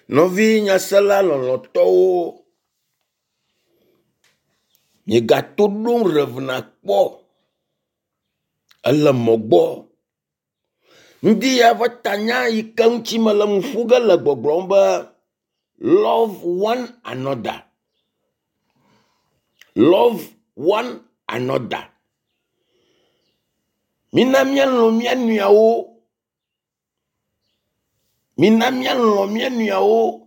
Novi nyasela lolotowo. Nye gato dom revna kpo. Ele mogbo. Ndi ya vatanya ikanchi malamufuga la gbogbomba. Love one another. Love one another. Minamian lo mianuao. Minamian lo mianuao.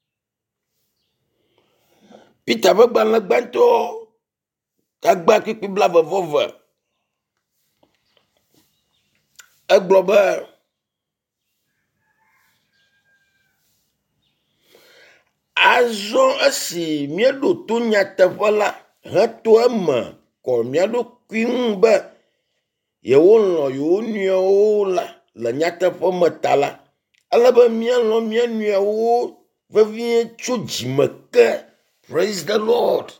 Pita bagban la gbanto. Kagba kipi blava vova. Agloba. Azon asi miedo to nyatavola. Hato ema. Ko miado kwimba. Yewolo yonyo la nyatavo matala. Alaba miano mianuao. Vavien chujimaka. Praise the Lord.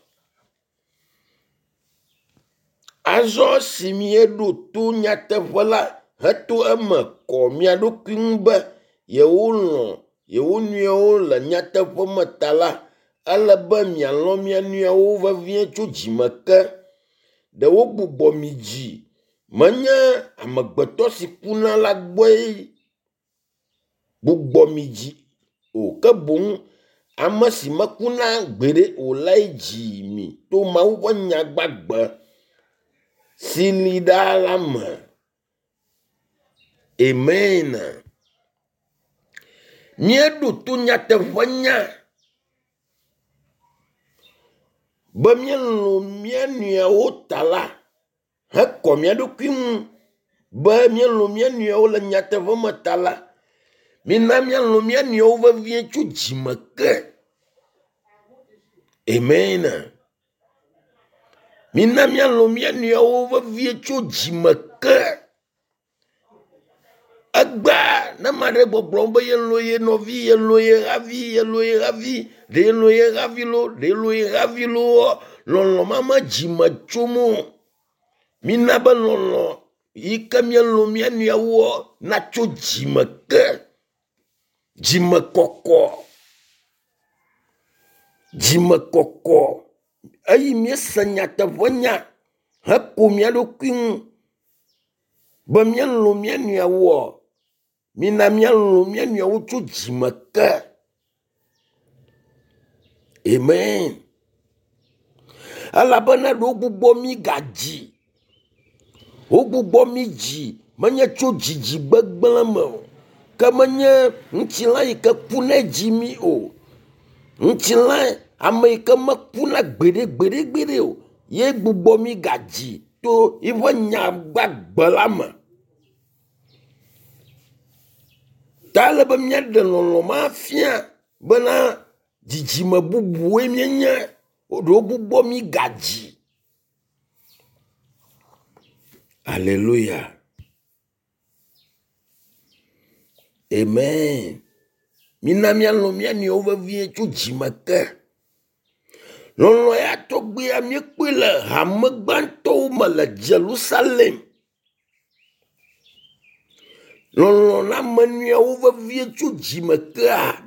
Azon si miedo to nyatavola. Hato ema. Ko miado kwimba. Yewonyo la nyatavo matala. Alaba miano mianuao. Vavien chujimaka. De wo bubo miji. Manya amagbeto si kuna la boy bubo miji. O kabung ama si makuna gbere o laiji mi. To ma wanya gbagba. Silida lama. Amen. Miedu tu nyate vanya. Ba mielu mienia otala. Hako miado kim ba mielo mienio la nyate voma tala. Mina mielo mienio va vien chujimaka. Amen. Mina mielo mienio va vien chujimaka. Agba na mare boblomba yelo ye novi yelo ye ravi de yelo ye ravilo lolo mama jima chumu. Minaba lolo ikamyelo miania wo nacho jimaka jimakoko ayi miesa nyata vonya hako miado kwin ba mielo miania wo mina mielo miania wo cho jimaka. Amen. Alabana do gbugbo mi gaji. Ogbugbo miji manya cho jiji gbagbalama kamanya nchila ika puna jimi o nchila ama ika makpuna gbere o ye gbugbo mi gaji to iwa nya gbagbalama talaba myade lolo mafia bana jiji mabubu emenya odo gbugbo mi gaji. Hallelujah. Amen. Minamiano miani overvie chujimaka. Lolo ya togbe ya miekwela hamagbanto mala Jerusalem. Lolo na mania overvie chujimaka.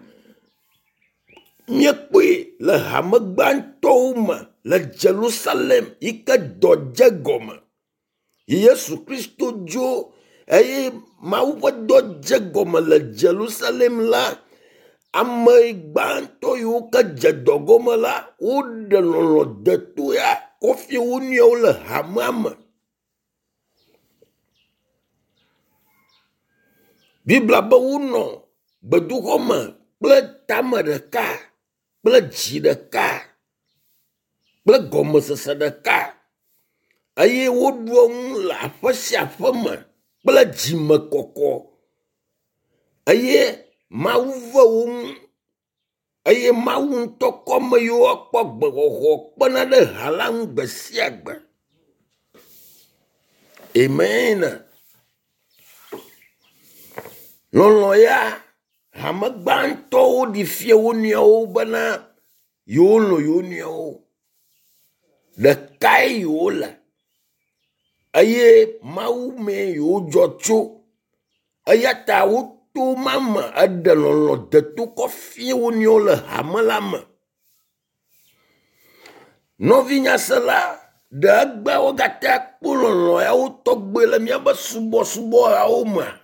Miekwe la hamagbanto ma la Jerusalem ika dojegoma. Yesu Kristo jo aye mauwa dojegoma la Jerusalem la amagbanto yuka jadogoma la udelolo detu ya kofi unyo la hamama. Bibla ba uno bedukoma ple tama deka ple ji deka ple goma sesa deka. Aye wodwong la fasya fama bla jima koko. Aye mauva aye maun toko mayo akpa gbegoho kpana de halang besiagba. Amen. Lolo ya hamagbanto di fie unyo bana yolo de kai yola. Aye mau me yo jocho ayata to mama ade lolo de to ko fie woni o le hamela me novinya sela de agba o gata kpololo ya o togbe le mia ba subo ya o ma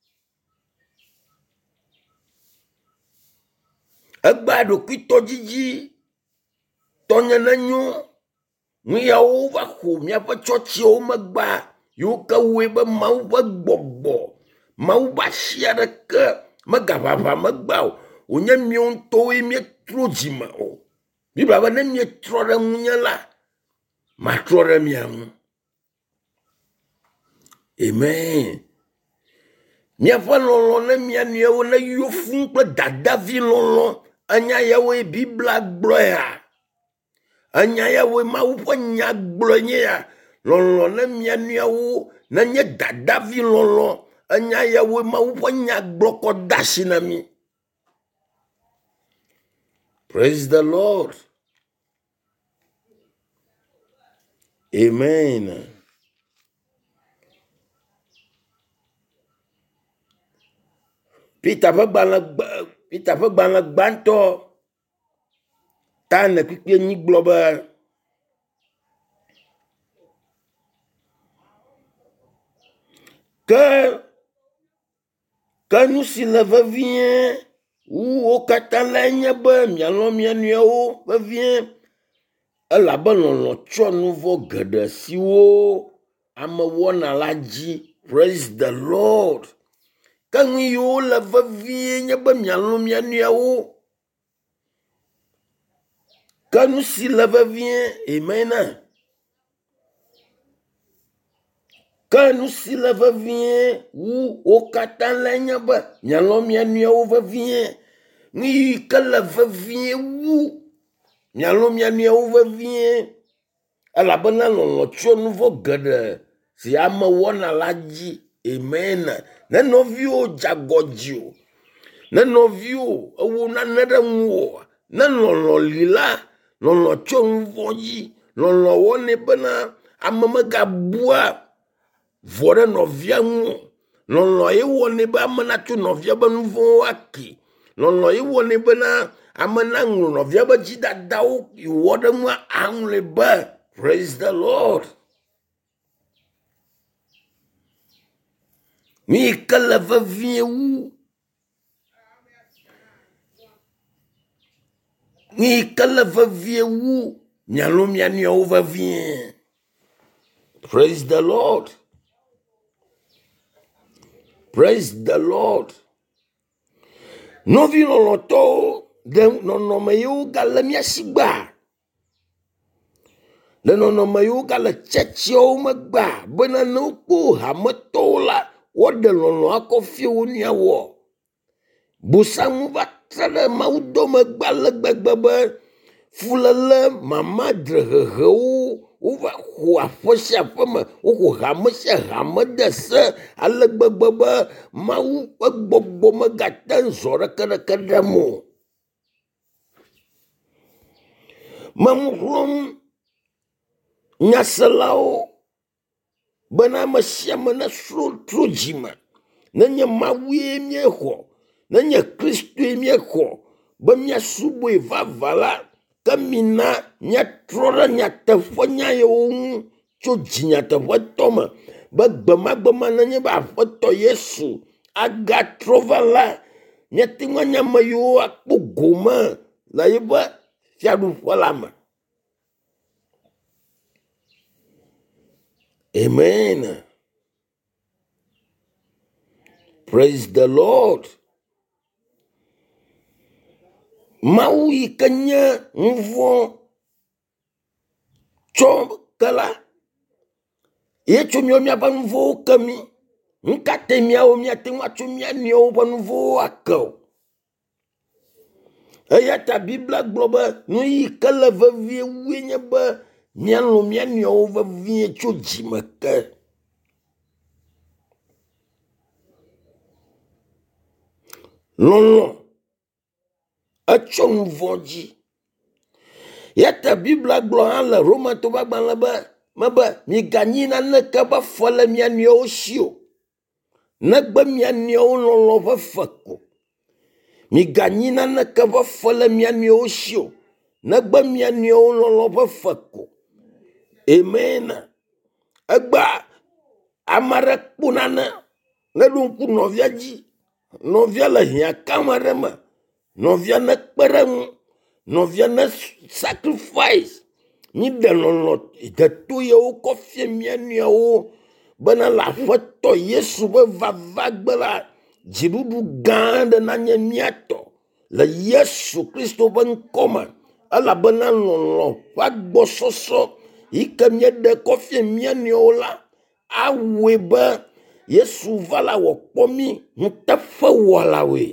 agba do kito jiji tonya nanyo mi ya o va ko mia pa chochi o magba yo ka we ba mau ba gbogbo mau ba shia de ke magaba ba magba o nya mi on to e mi trojima o bi baba na mi trora munya la ma trora mi am amen mi fa lolo na mi anu e na yo fun pe dada vi lolo anya ya we bibla gloria anya ya we ma wo nya glonye ya lolo na mi anu e na nye dada vi lolo anya ya we ma wo nya gloko dashi na mi. Praise the Lord. Amen. Peter fa bana gbanto ta na pipe ni global que nous si la va vient ou au catalanya ba mialo mianuo va vient la balon lo cho nouveau gada siwo ama wona laji. Praise the Lord. Quand yo la va vient ba mialo mianuo quand nous si la va vient amen. Quand nous si la va vient ou au catalanya ba mialo mianuo va vient ni que la va vient ou mialo mianuo va vient ala bana lo cho nouveau gada si ama wona laji amen. Na novio jagojio na novio owo na nada mu na lo lila lo cho nouveau yi lo wone bana amama gabua vore novia mu lo e wone ba amana tu novia ba nouveau aki lo e wone bana amana novia ba jida dawo iwoda mu anle ba. Praise the Lord. Mi kala va vient où? Mi kala va vient où? Mialo mianio va vient. Praise the Lord. Praise the Lord. No vi no loto de no mayu gala mia sigba. Le no mayu gala chechio magba. Bana no ko hamatola. What the lono akofi unia wo. Busamu vatrada maudo magbala gbagbaba. Fulala mama drehehu. Uva hua fosha fama. Uku hamasha hamadasa. Ala gbagbaba. Mau gbogbo magatan zora kadakadamu. Mamuhum nyasalao. Bana masyama na trojima. Nanya mawie mieho. Nanya Kristo mieho. Bamia subo vavala. Kamina nya trora nya tefonya yo choji nya tefotoma. Bagbama nanya ba foto Yesu. Aga trovala. Nya tingwa nya mayo akpogoma. La yeba fiadu falama. Amen. Praise the Lord. Mau ikanya mvo chom kala. Ye chumyo mia ba mvo kami. Nkate mia o mia tingwa chumya ni o ba mvo akao. Ayata Biblia globa no ikala va vie wenya ba miano mia ni o va vie choji maka. Lolo achong voji yata Biblia gloa la Roma to ba maba mi ganyina na ka ba fola mi ani oshio negbe mia nɔewo lɔlɔ ƒe feko. Miganyi naneke ƒe fe le mia nɔewo si o, negbe mia nɔewo lɔlɔ ƒe feko. Amen. Egba ame aɖe kpɔ nane ne ɖo ŋku nɔvia dzi, nɔvia le hia kam aɖe me, nɔvia ne kpe ɖe ŋu, nɔvia ne sacrifice. Mi de lɔlɔ de to yewo kɔ fie mia nɔewo bena le Aƒetɔ Yesu ƒe vava gbe la, dziɖuɖu gã aɖe nanye miatɔ le Yesu Kristo ƒe ŋkɔ me, elabena lɔlɔ ƒe agbɔsɔsɔ yi ke míeɖe kɔ fie mia nɔewo la, awɔe be Yesu va la wòkpɔ mí ŋuteƒewɔlawoe.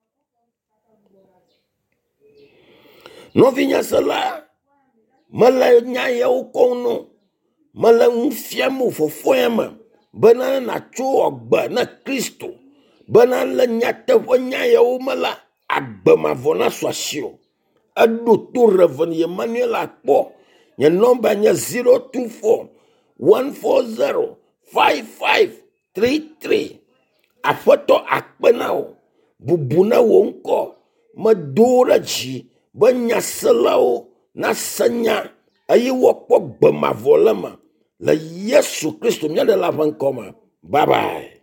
Nɔvinyasela, mele nya yawo kɔm no, mele ŋu fiam wo fofoa me bena natso agbe na Kristo, bena le nyateƒe nya yawo me la, agbe mavɔ na su asi o. Eɖo to Reverend Emmanuel akpɔ. Nye nɔmba nye 024 140 5533. Aƒetɔ akpe na wo, bubu na wo ŋkɔ, medo ɖe dzi be nyaselawo nase nya eye woakpɔ gbe mavɔ le me le Yesu Kristo míaɖela ƒe ŋkɔ me. Bye bye.